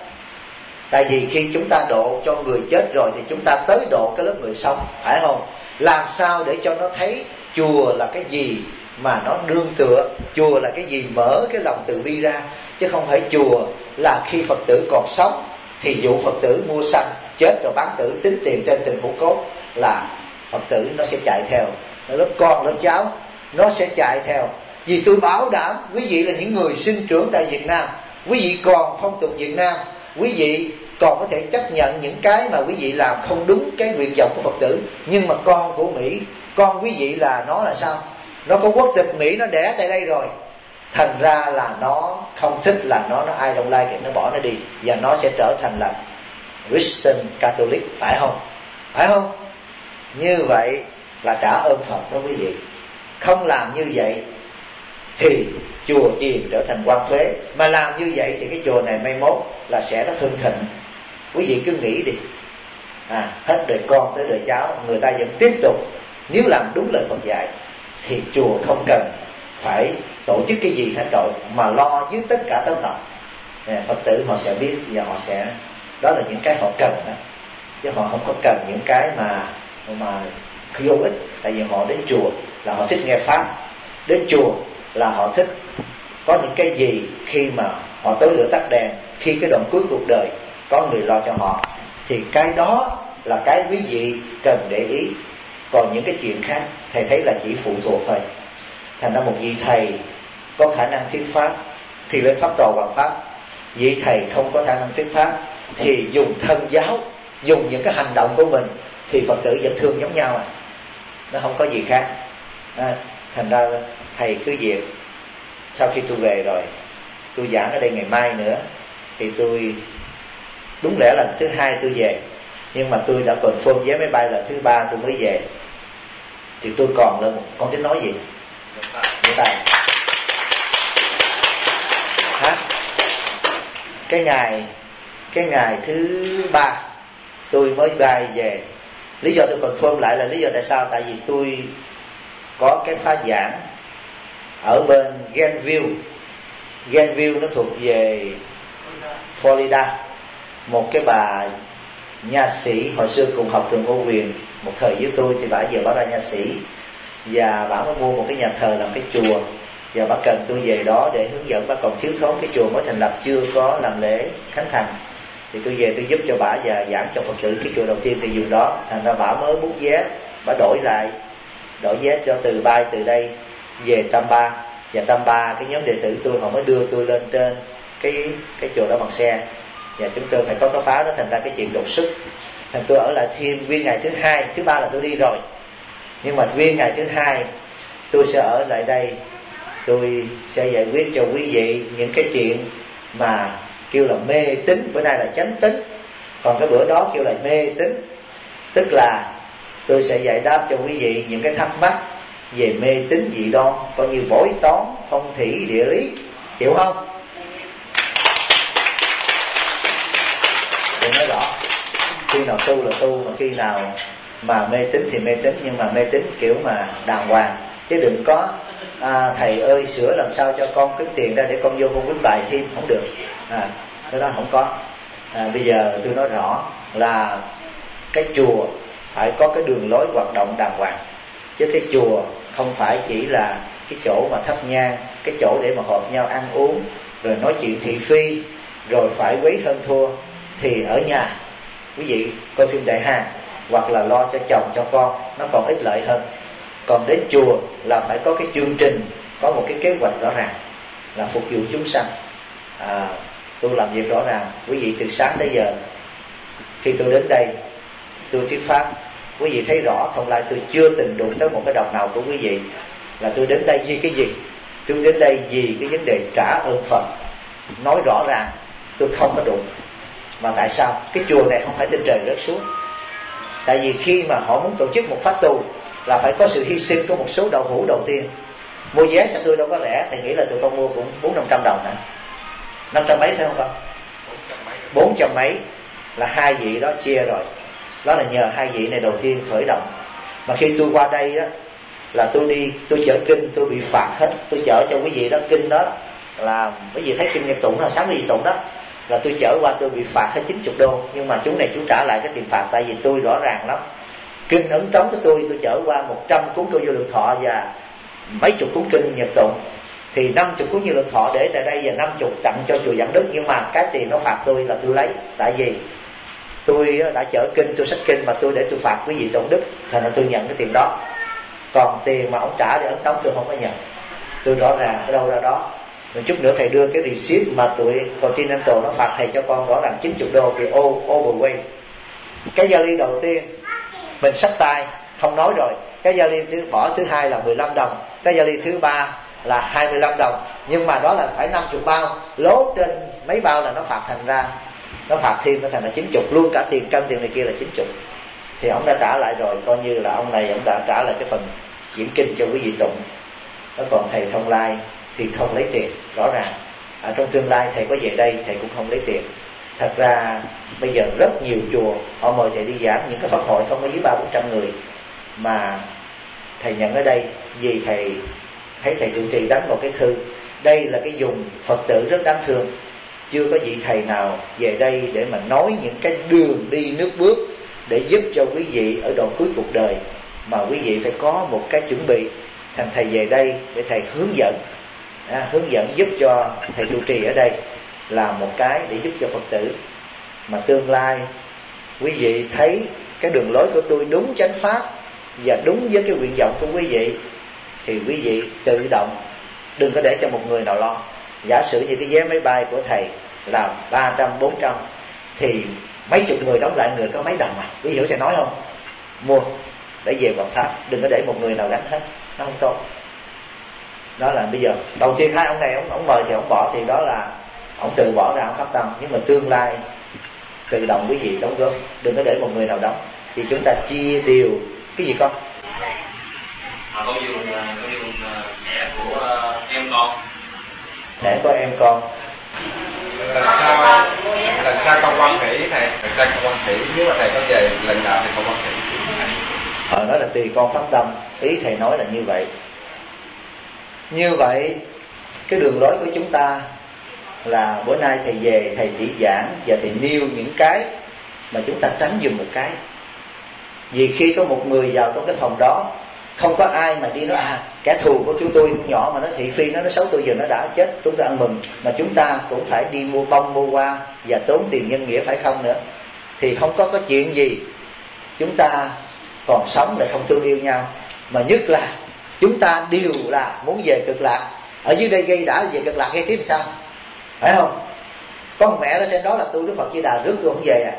Tại vì khi chúng ta độ cho người chết rồi thì chúng ta tới độ cái lớp người sống, phải không? Làm sao để cho nó thấy chùa là cái gì mà nó nương tựa, chùa là cái gì mở cái lòng từ bi ra, chứ không phải chùa là khi Phật tử còn sống thì dụ Phật tử mua xăng, chết rồi bán tử tính tiền trên từng hũ cốt, là Phật tử nó sẽ chạy theo, lớp con lớp cháu nó sẽ chạy theo. Vì tôi bảo đảm quý vị là những người sinh trưởng tại Việt Nam, quý vị còn phong tục Việt Nam, quý vị còn có thể chấp nhận những cái mà quý vị làm không đúng cái nguyện vọng của Phật tử. Nhưng mà con của Mỹ, con quý vị là nó là sao? Nó có quốc tịch Mỹ, nó đẻ tại đây rồi, thành ra là nó không thích, là nó nó ai don't like it, nó bỏ nó đi, và nó sẽ trở thành là Christian Catholic, phải không? Phải không? Như vậy là trả ơn Phật đó quý vị. Không làm như vậy thì chùa chiền trở thành quan phế, mà làm như vậy thì cái chùa này mai mốt là sẽ rất hưng thịnh. Quý vị cứ nghĩ đi, à, hết đời con tới đời cháu người ta vẫn tiếp tục, nếu làm đúng lời Phật dạy thì chùa không cần phải tổ chức cái gì hết rồi, mà lo với tất cả tấm lòng. Phật tử họ sẽ biết và họ sẽ, đó là những cái họ cần đó, chứ họ không có cần những cái mà mà vô ích. Tại vì họ đến chùa là họ thích nghe pháp, đến chùa là họ thích có những cái gì khi mà họ tối lửa tắt đèn, khi cái đoạn cuối cuộc đời có người lo cho họ, thì cái đó là cái quý vị cần để ý. Còn những cái chuyện khác thầy thấy là chỉ phụ thuộc thôi. Thành ra một vị thầy có khả năng thuyết pháp thì lên pháp đồ bằng pháp, vị thầy không có khả năng thuyết pháp thì dùng thân giáo, dùng những cái hành động của mình thì Phật tử vẫn thương giống nhau à, nó không có gì khác. À, thành ra thầy cứ việc sau khi tôi về rồi tôi giảng ở đây ngày mai nữa, thì tôi đúng lẽ là thứ hai tôi về, nhưng mà tôi đã confirm vé máy bay là thứ ba tôi mới về, thì tôi còn là một con tính nói gì vỗ tay. Hả? Cái ngày cái ngày thứ ba tôi mới bay về. Lý do tôi confirm lại là lý do tại sao? Tại vì tôi có cái phá giảng ở bên Gainesville. Gainesville nó thuộc về Florida. Một cái bà nha sĩ hồi xưa cùng học trường Ngô Quyền một thời với tôi, thì bà giờ bà ra nha sĩ, và bà mới mua một cái nhà thờ làm cái chùa, và bà cần tôi về đó để hướng dẫn. Bà còn thiếu thốn, cái chùa mới thành lập chưa có làm lễ khánh thành, thì tôi về tôi giúp cho bà và giảng cho Phật tử cái chùa đầu tiên thì dùng đó. Thành ra bà mới bút vé, bà đổi lại đổi vé cho từ bay từ đây về Tam Ba, và Tam Ba cái nhóm đệ tử tôi họ mới đưa tôi lên trên cái cái chùa đó bằng xe, và chúng tôi phải có cái pháo đó. Thành ra cái chuyện đột xuất, thành tôi ở lại thêm nguyên ngày thứ hai. Thứ ba là tôi đi rồi, nhưng mà nguyên ngày thứ hai tôi sẽ ở lại đây, tôi sẽ giải quyết cho quý vị những cái chuyện mà kêu là mê tín, bữa nay là chánh tín, còn cái bữa đó kêu là mê tín. Tức là tôi sẽ giải đáp cho quý vị những cái thắc mắc về mê tín dị đoan, coi như bói toán, phong thủy, địa lý, hiểu không? Tôi nói rõ, khi nào tu là tu, mà khi nào mà mê tín thì mê tín, nhưng mà mê tín kiểu mà đàng hoàng, chứ đừng có à, thầy ơi sửa làm sao cho con kiếm tiền ra để con vô con quýnh bài thêm, không được. À, cái đó không có. À, bây giờ tôi nói rõ là cái chùa phải có cái đường lối hoạt động đàng hoàng, chứ cái chùa không phải chỉ là cái chỗ mà thắp nhang, cái chỗ để mà họp nhau ăn uống, rồi nói chuyện thị phi, rồi phải quấy hơn thua. Thì ở nhà quý vị coi phim đại hàng hoặc là lo cho chồng cho con nó còn ích lợi hơn. Còn đến chùa là phải có cái chương trình, có một cái kế hoạch rõ ràng là phục vụ chúng sanh. À, tôi làm việc rõ ràng. Quý vị từ sáng tới giờ khi tôi đến đây tôi thuyết pháp, quý vị thấy rõ Thông Lai tôi chưa từng đụng tới một cái đồng nào của quý vị. Là tôi đến đây vì cái gì? Tôi đến đây vì cái vấn đề trả ơn Phật. Nói rõ ràng tôi không có đụng. Mà tại sao? Cái chùa này không phải trên trời rớt xuống. Tại vì khi mà họ muốn tổ chức một pháp tu là phải có sự hy sinh của một số đạo hữu đầu tiên. Mua vé cho tôi đâu có rẻ. Thầy nghĩ là tụi con mua cũng bốn năm trăm đồng nè, năm trăm mấy phải không con? Bốn trăm mấy là hai vị đó chia rồi. Đó là nhờ hai vị này đầu tiên khởi động. Mà khi tôi qua đây đó là tôi đi, tôi chở kinh tôi bị phạt hết. Tôi chở cho quý vị đó, kinh đó là quý vị thấy kinh Nhật Tụng là sáng quý vị tụng đó, là tôi chở qua tôi bị phạt hết chín mươi đô. Nhưng mà chú này chú trả lại cái tiền phạt, tại vì tôi rõ ràng lắm. Kinh ấn tống của tôi tôi chở qua một trăm cuốn Câu Vô Lượng Thọ và mấy chục cuốn kinh Nhật Tụng. Thì năm mươi cuốn Vô Lượng Thọ để tại đây và năm mươi tặng cho chùa Vạn Đức. Nhưng mà cái tiền nó phạt tôi là tôi lấy. Tại vì tôi đã chở kinh, tôi xách kinh mà tôi để tôi phạt quý vị tụng đức, thành ra tôi nhận cái tiền đó. Còn tiền mà ông trả để ấn tống tôi không có nhận. Tôi rõ ràng ở đâu ra đó. Một chút nữa thầy đưa cái receipt mà tụi Continental nó phạt thầy cho con rõ ràng chín mươi đô vì overweight. Cái vali đầu tiên mình xách tay không nói rồi. Cái vali thứ bỏ thứ hai là mười lăm đồng. Cái vali thứ ba là hai mươi lăm đồng. Nhưng mà đó là phải năm mươi bao. Lố trên mấy bao là nó phạt thành ra, nó phạt thêm nó thành là chín mươi, luôn cả tiền cân tiền này kia là chín mươi. Thì ông đã trả lại rồi, coi như là ông này ông đã trả lại cái phần diễn kinh cho quý vị tụng. Nó còn thầy Thông Lai thì không lấy tiền, rõ ràng. Ở trong tương lai thầy có về đây thầy cũng không lấy tiền. Thật ra bây giờ rất nhiều chùa họ mời thầy đi giảng những cái pháp hội không có dưới ba bốn trăm người, mà thầy nhận ở đây vì thầy thấy thầy trụ trì đánh một cái thư. Đây là cái vùng Phật tử rất đáng thương. Chưa có vị thầy nào về đây để mà nói những cái đường đi nước bước để giúp cho quý vị ở đoạn cuối cuộc đời, mà quý vị phải có một cái chuẩn bị. Thành thầy về đây để thầy hướng dẫn, à, hướng dẫn giúp cho thầy trụ trì ở đây là một cái để giúp cho Phật tử. Mà tương lai quý vị thấy cái đường lối của tôi đúng chánh pháp và đúng với cái nguyện vọng của quý vị thì quý vị tự động, đừng có để cho một người nào lo. Giả sử như cái vé máy bay của thầy là ba trăm, bốn trăm thì mấy chục người đóng lại người có mấy đồng mà. Quý hiểu thầy nói không? Mua để về Quảng Tháp, đừng có để một người nào gánh hết, nó không tốt. Đó là bây giờ đầu tiên hai ông này ông, ông mời thì ông bỏ, thì đó là ông tự bỏ ra ông phát tâm. Nhưng mà tương lai tự động quý vị đóng góp, đừng có để một người nào đóng. Thì chúng ta chia đều cái gì con? À, con dùng con dùng thẻ của uh, em con. Thẻ của em con. Lần sau lần sau con quan hỷ thầy, lần sau con quan hỷ, nếu mà thầy có về lần nào thì con quan hỷ. Ờ, đó là tùy con phát tâm. Ý thầy nói là như vậy. Như vậy cái đường lối của chúng ta là bữa nay thầy về thầy chỉ giảng và thầy nêu những cái mà chúng ta tránh dùng một cái. Vì khi có một người vào trong cái phòng đó, không có ai mà đi nói à kẻ thù của chúng tôi con nhỏ mà nó thị phi nó nó xấu tôi giờ nó đã chết, chúng ta ăn mừng. Mà chúng ta cũng phải đi mua bông mua hoa và tốn tiền nhân nghĩa phải không nữa. Thì không có có chuyện gì chúng ta còn sống lại không thương yêu nhau. Mà nhất là chúng ta đều là muốn về cực lạc. Ở dưới đây gây đã về cực lạc gây tiếp sao? Phải không? Có một mẹ ở trên đó là tu Đức Phật Di Đà rước tôi không về à.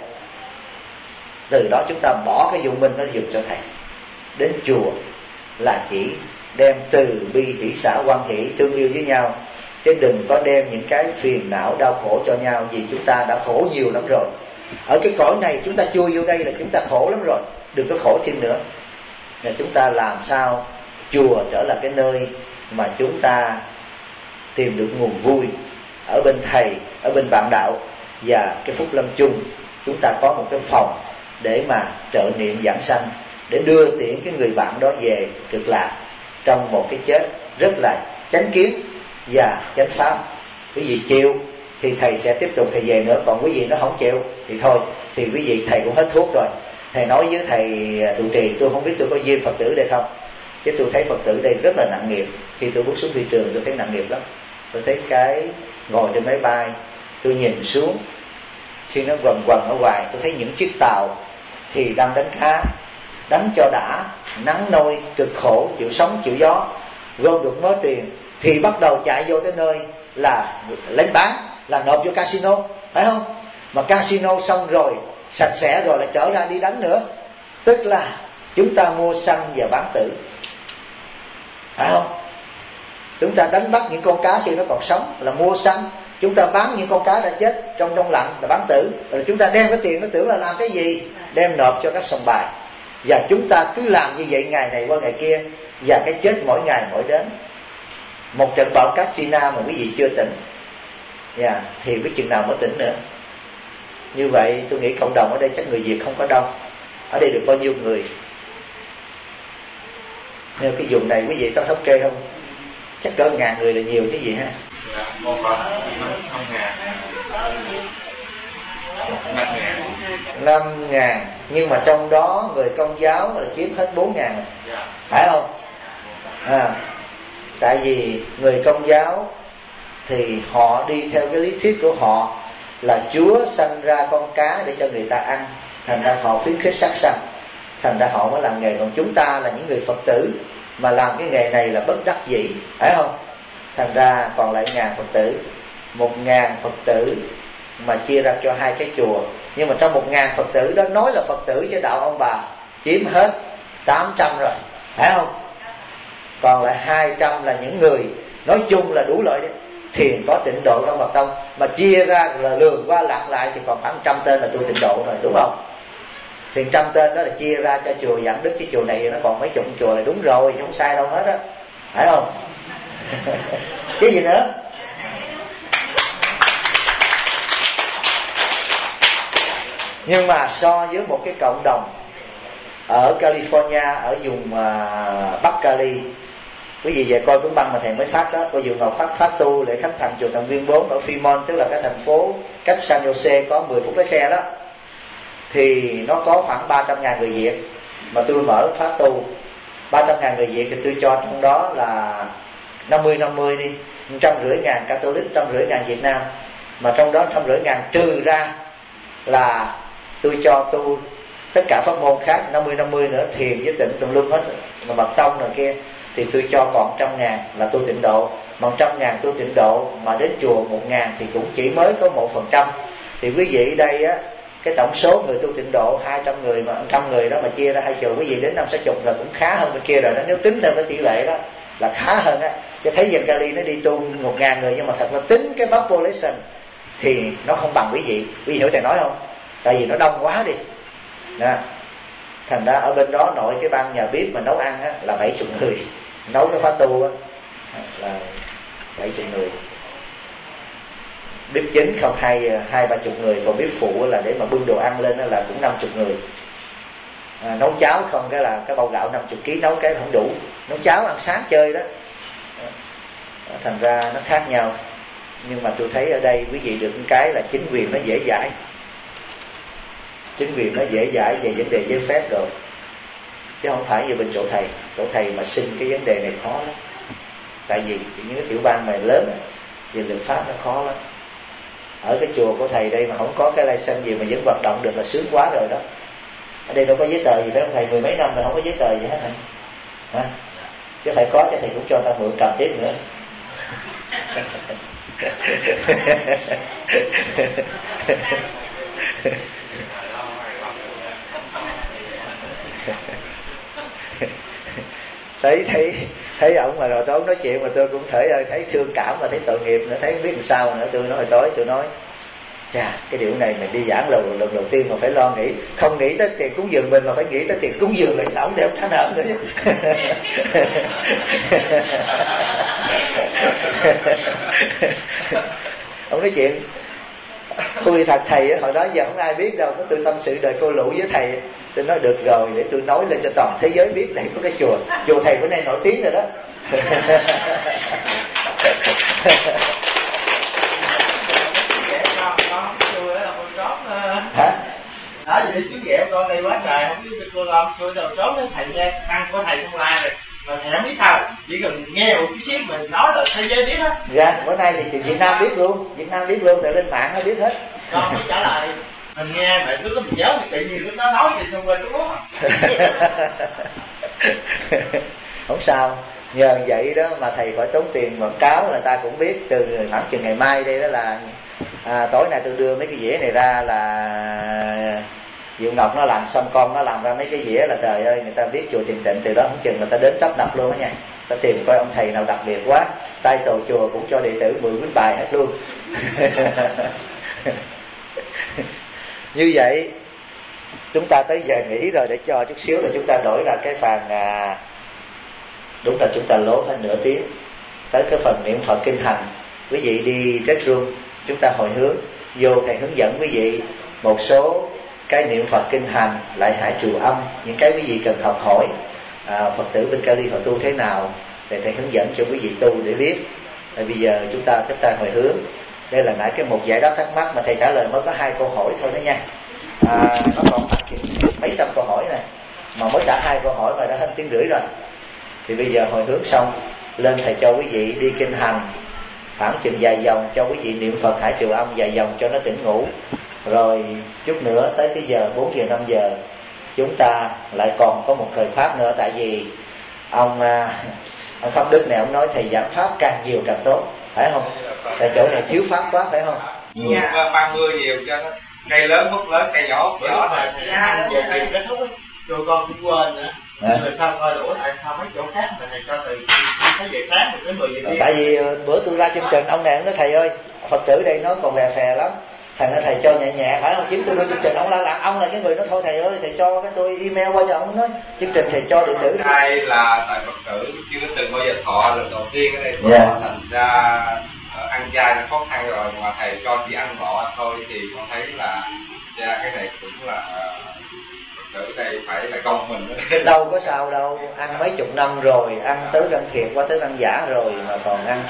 Từ đó chúng ta bỏ cái dụng minh nó dùng cho thầy. Đến chùa là chỉ đem từ bi hỷ xả quan hỷ thương yêu với nhau, chứ đừng có đem những cái phiền não đau khổ cho nhau. Vì chúng ta đã khổ nhiều lắm rồi. Ở cái cõi này chúng ta chui vô đây là chúng ta khổ lắm rồi, đừng có khổ thêm nữa. Nên chúng ta làm sao chùa trở là cái nơi mà chúng ta tìm được nguồn vui ở bên thầy, ở bên bạn đạo. Và cái phúc lâm chung chúng ta có một cái phòng để mà trợ niệm giảng sanh, để đưa tiễn cái người bạn đó về cực lạc trong một cái chết rất là chánh kiến và chánh pháp. Quý vị chịu thì thầy sẽ tiếp tục thầy về nữa, còn quý vị nó không chịu thì thôi, thì quý vị thầy cũng hết thuốc rồi. Thầy nói với thầy trụ trì, tôi không biết tôi có duyên Phật tử đây không, chứ tôi thấy Phật tử đây rất là nặng nghiệp. Khi tôi bước xuống phi trường tôi thấy nặng nghiệp lắm. Tôi thấy cái ngồi trên máy bay, tôi nhìn xuống khi nó quần quần ở ngoài, tôi thấy những chiếc tàu thì đang đánh cá, đánh cho đã, nắng nôi cực khổ, chịu sóng chịu gió, gom được mớ tiền thì bắt đầu chạy vô tới nơi là lấy bán, là nộp vô casino, phải không? Mà casino xong rồi sạch sẽ rồi là trở ra đi đánh nữa. Tức là chúng ta mua săn và bán tử, phải không? Chúng ta đánh bắt những con cá khi nó còn sống là mua săn, chúng ta bán những con cá đã chết trong đông lạnh là bán tử. Rồi chúng ta đem cái tiền nó tưởng là làm cái gì? Đem nộp cho các sòng bài. Và chúng ta cứ làm như vậy ngày này qua ngày kia, và cái chết mỗi ngày mỗi đến. Một trận bão Katrina mà quý vị chưa tỉnh, yeah, thì biết chừng nào mới tỉnh nữa. Như vậy tôi nghĩ cộng đồng ở đây chắc người Việt không có đông. Ở đây được bao nhiêu người? Nếu cái vùng này quý vị có thống kê không? Chắc cỡ ngàn người là nhiều chứ gì ha? Một khoảng năm ngàn. Năm ngàn. Năm ngàn. Nhưng mà trong đó người Công giáo là chiếm hết bốn ngàn, phải không? À, tại vì người Công giáo thì họ đi theo cái lý thuyết của họ là Chúa sanh ra con cá để cho người ta ăn, thành ra họ khuyến khích sát sanh, thành ra họ mới làm nghề. Còn chúng ta là những người Phật tử mà làm cái nghề này là bất đắc dĩ, phải không? Thành ra còn lại ngàn Phật tử. Một ngàn Phật tử mà chia ra cho hai cái chùa, nhưng mà trong một ngàn Phật tử đó nói là Phật tử chứ đạo ông bà chiếm hết tám trăm rồi, phải không? Còn lại hai trăm là những người nói chung là đủ loại thiền có tịnh độ trong Phật tông, mà chia ra là lường qua lạc lại thì còn khoảng trăm tên là tu tịnh độ rồi, đúng không? Thì trăm tên đó là chia ra cho chùa Vạn Đức, cái chùa này nó còn mấy chục chùa là đúng rồi, không sai đâu hết á, phải không? Cái gì nữa? Nhưng mà so với một cái cộng đồng ở California, ở vùng uh, Bắc Cali, quý vị về coi cuốn băng mà thầy mới phát đó, coi vùng Ngọc Phát phát tu để khánh thành chùa Thần Viên bốn ở Fremont, tức là cái thành phố cách San Jose có mười phút lái xe đó, thì nó có khoảng ba trăm ngàn người Việt. Mà tôi mở phát tu ba trăm ngàn người Việt thì tôi cho trong đó là năm mươi năm mươi đi, một trăm rưỡi ngàn Catholic, một trăm rưỡi ngàn Việt Nam. Mà trong đó một trăm rưỡi ngàn trừ ra là tôi cho tu tất cả pháp môn khác năm mươi năm mươi nữa, thiền với tịnh tùm lum hết, mà mật tông rồi kia, thì tôi cho còn trăm ngàn là tu tịnh độ. Mà trăm ngàn tu tịnh độ mà đến chùa một ngàn thì cũng chỉ mới có một phần trăm. Thì quý vị đây á, cái tổng số người tu tịnh độ hai trăm người, mà trăm người đó mà chia ra hai chùa, quý vị đến năm sáu chục là cũng khá hơn bên kia rồi đó. Nếu tính theo cái tỷ lệ đó là khá hơn á. Chứ thấy dân Cali nó đi tu một ngàn người, nhưng mà thật là tính cái population thì nó không bằng quý vị. Quý vị hiểu thầy nói không? Tại vì nó đông quá đi đó. Thành ra ở bên đó nội cái ban nhà bếp mà nấu ăn á, là bảy chục người, nấu cái khóa tu á, là bảy chục người. Bếp chính không hai hai ba chục người, còn bếp phụ là để mà bưng đồ ăn lên là cũng năm chục người. À, nấu cháo không cái là cái bao gạo năm chục ký nấu cái không đủ, nấu cháo ăn sáng chơi đó. À, thành ra nó khác nhau. Nhưng mà tôi thấy ở đây quý vị được cái là chính quyền nó dễ dãi, chính quyền nó dễ dãi về vấn đề giấy phép rồi, chứ không phải như bên chỗ thầy. Chỗ thầy mà xin cái vấn đề này khó lắm, tại vì những cái tiểu bang này lớn về luật pháp nó khó lắm. Ở cái chùa của thầy đây mà không có cái license gì mà vẫn hoạt động được là sướng quá rồi đó. Ở đây đâu có giấy tờ gì phải không thầy? Mười mấy năm rồi không có giấy tờ gì hết hả? Hả? Chứ phải có, chứ thầy cũng cho ta mượn cầm tiếp nữa. thấy thấy thấy ổng mà rồi tối nói chuyện mà tôi cũng thể thấy thương cảm và thấy tội nghiệp nữa, thấy không biết làm sao nữa. Tôi nói hồi tối tôi nói chà, cái điều này mình đi giảng lần lần đầu tiên mà phải lo nghĩ, không nghĩ tới tiền cúng dường mình mà phải nghĩ tới tiền cúng dường lại ổng đeo thánh ẩn nữa chứ. Ông nói chuyện tôi thật thầy hồi đó giờ không ai biết đâu, có tôi tâm sự đời cô lũ với thầy. Tôi nói được rồi, để tôi nói lên cho toàn thế giới biết đây có cái chùa chùa thầy bữa nay nổi tiếng rồi đó. Hả? Đó thì chú ghẹo con đây quá trời, không biết cô làm tôi đầu trốn đến thầy nghe ăn có thầy không la rồi mà thầy không biết sao, chỉ cần nghe một chút xíu mình nói là thế giới biết hết. Dạ, bữa nay thì Việt Nam biết luôn, Việt Nam biết luôn, tại lên mạng nó biết hết. Con mới trả lời mình nghe mà lúc đó mình nhớ thì tự nhiên lúc đó nói gì xung quanh đúng không? Không sao, nhờ vậy đó mà thầy khỏi tốn tiền quảng cáo, là ta cũng biết từ khoảng chừng ngày mai đây đó là à, tối nay tôi đưa mấy cái dĩa này ra là Diệu Ngọc nó làm xong, con nó làm ra mấy cái dĩa là trời ơi người ta biết chùa Thiền Định, từ đó không chừng người ta đến tấp nập luôn đó nha. Ta tìm coi ông thầy nào đặc biệt quá, tay tổ chùa cũng cho đệ tử mười quyển bài hết luôn. Như vậy chúng ta tới giờ nghỉ rồi, để cho chút xíu là chúng ta đổi ra cái phần à, đúng là chúng ta lố hết nửa tiếng tới cái phần niệm Phật kinh hành. Quý vị đi restroom room, chúng ta hồi hướng vô, thầy hướng dẫn quý vị một số cái niệm Phật kinh hành, lại hải trụ âm, những cái quý vị cần học hỏi à, Phật tử bên Cali họ tu thế nào, để thầy hướng dẫn cho quý vị tu để biết. Rồi bây giờ chúng ta chúng ta hồi hướng. Đây là nãy cái một giải đáp thắc mắc mà thầy trả lời mới có hai câu hỏi thôi đó nha. À, nó còn mấy trăm câu hỏi này mà mới trả hai câu hỏi mà đã hơn tiếng rưỡi rồi. Thì bây giờ hồi hướng xong lên thầy cho quý vị đi kinh hành khoảng chừng vài vòng, cho quý vị niệm Phật hải trụ âm vài vòng cho nó tỉnh ngủ. Rồi chút nữa tới cái giờ bốn giờ năm giờ chúng ta lại còn có một thời pháp nữa, tại vì ông ông Pháp Đức này ông nói thầy giảng pháp càng nhiều càng tốt, phải không? Tại chỗ này thiếu pháp quá, phải không? Dạ. Ban mưa nhiều cho nó cây lớn hút lớn, cây nhỏ hút nhỏ thôi. Dạ, giờ thầy kết thúc rồi con cũng quên nữa. Rồi sao coi đủ tại sao mấy chỗ khác mà thầy cho từ sáu giờ sáng đến mười giờ. Tại vì bữa tôi ra chương trình ông này ông nói thầy ơi, Phật tử đây nó còn lè phè lắm. Thầy nói thầy cho nhẹ nhẹ, phải không? Chính tôi đưa chương trình ông la làng, ông là cái người nói thôi thầy ơi thầy cho cái tôi email qua cho ông, nói chương trình thầy cho đệ tử. Đây là tại Phật tử chưa từng bao giờ thọ lần đầu tiên ở đây, thọ yeah. Thành ra ăn chay nó khó khăn rồi, mà thầy cho chỉ ăn ngọ thôi thì con thấy là cha cái này cũng là Phật tử đây phải là công mình. Đâu có sao đâu, ăn mấy chục năm rồi, ăn tứ răng thiệt qua tứ răng giả rồi mà còn ăn.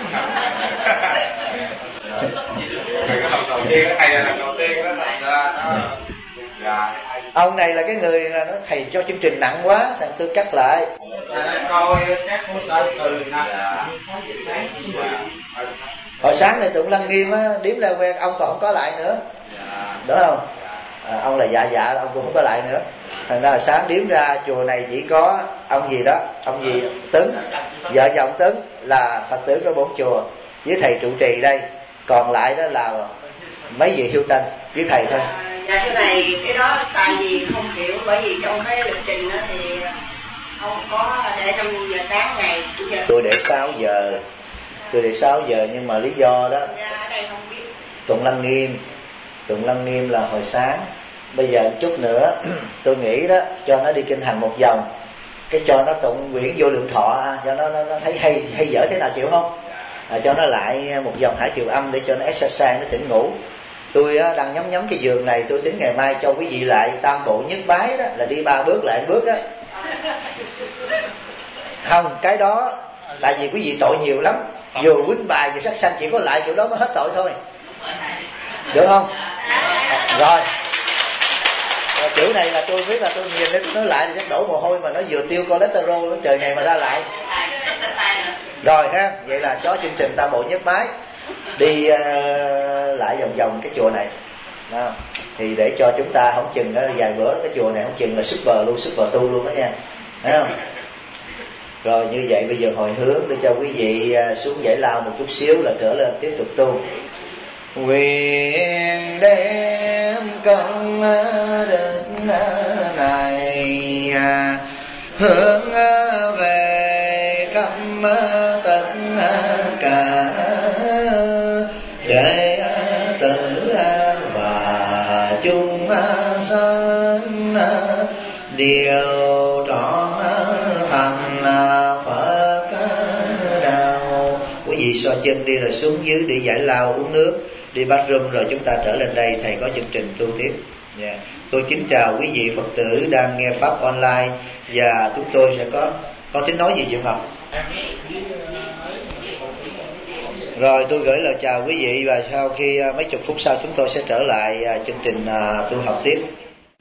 Cái lần đầu tiên đó, thầy là lần đầu tiên đó, thành ra nó dạ. Ông này là cái người là nó thầy cho chương trình nặng quá, thằng tôi cắt lại. Coi các con tên từ năm sáu giờ sáng. Hồi sáng này tụng Lăng Nghiêm á, điếm ra quen ông còn không có lại nữa, đúng không? À, ông là dạ dạ ông cũng không có lại nữa. Thành ra là sáng điếm ra chùa này chỉ có ông gì đó, ông gì Tấn, vợ chồng Tấn là Phật tử của bốn chùa với thầy trụ trì đây, còn lại đó là mấy vị hiếu tân với thầy thôi. À, dạ thưa thầy, cái đó tại vì không hiểu, bởi vì trong cái lịch trình đó thì không có để năm giờ sáng ngày chủ nhật. Tôi để sáu giờ, tôi để sáu giờ nhưng mà lý do đó. Ra ở đây không biết. Tụng Lăng Nghiêm, tụng Lăng Nghiêm là hồi sáng. Bây giờ chút nữa tôi nghĩ đó cho nó đi kinh hành một vòng, cái cho nó tụng quyển Vô Lượng Thọ, cho nó, nó, nó thấy hay hay dở thế nào chịu không? À, cho nó lại một vòng hải trụ âm để cho nó exercise, nó tỉnh ngủ. Tôi á, đang nhắm nhắm cái giường này, tôi tính ngày mai cho quý vị lại tam bộ nhất bái đó, là đi ba bước lại một bước đó. Không, cái đó tại vì quý vị tội nhiều lắm, vừa quýnh bài vừa sát sanh, chỉ có lại chỗ đó mới hết tội thôi, được không? Rồi, rồi kiểu này là tôi biết là tôi nhìn đến nó lại thì chắc đổ mồ hôi, mà nó vừa tiêu cholesterol nó trời ngày mà ra lại. Rồi ha, vậy là cho chương trình tam bộ nhất bái đi uh, lại vòng vòng cái chùa này đó. Thì để cho chúng ta không chừng đó, vài bữa cái chùa này không chừng là super luôn, super tu luôn đó nha, thấy không? Rồi như vậy bây giờ hồi hướng để cho quý vị uh, xuống giải lao một chút xíu là trở lên tiếp tục tu. Nguyện đem công đức này hướng về khắp tất cả đệ tử và chúng sanh đều trọn thành Phật đạo. Quý vị xoa chân đi rồi xuống dưới đi giải lao uống nước, đi bathroom rồi chúng ta trở lên đây, thầy có chương trình tu tiếp. Yeah. Tôi kính chào quý vị Phật tử đang nghe pháp online, và chúng tôi sẽ có có tiếng nói gì Diệu Ngọc? Rồi tôi gửi lời chào quý vị, và sau khi mấy chục phút sau chúng tôi sẽ trở lại chương trình tu học tiếp.